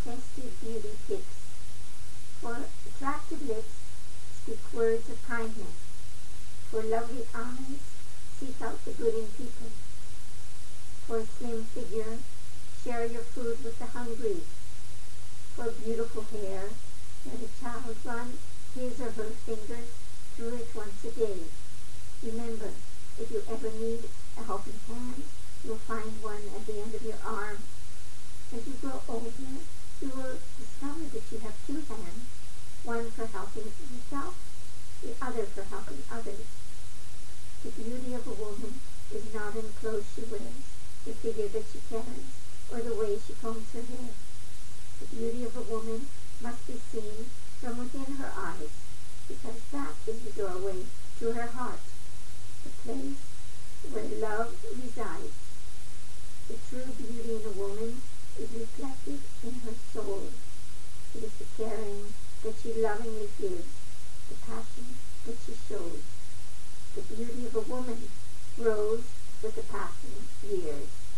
untested beauty tips. For attractive lips, speak words of kindness. For lovely eyes, seek out the good in people. For a slim figure, share your food with the hungry. For beautiful hair, let a child run his or her fingers through it once a day. Remember, if you ever need a helping hand, you'll find one at the end of your arm. As you grow older, you will discover that you have two hands, one for helping yourself, the other for helping others. The beauty of a woman is not in the clothes she wears, the figure that she carries, or the way she combs her hair. The beauty of a woman must be seen from within her eyes, because that is the doorway to her heart, the place where love resides. The true beauty in a woman is reflected in her soul. It is the caring that she lovingly gives, the passion that she shows. The beauty of a woman grows with the passing years.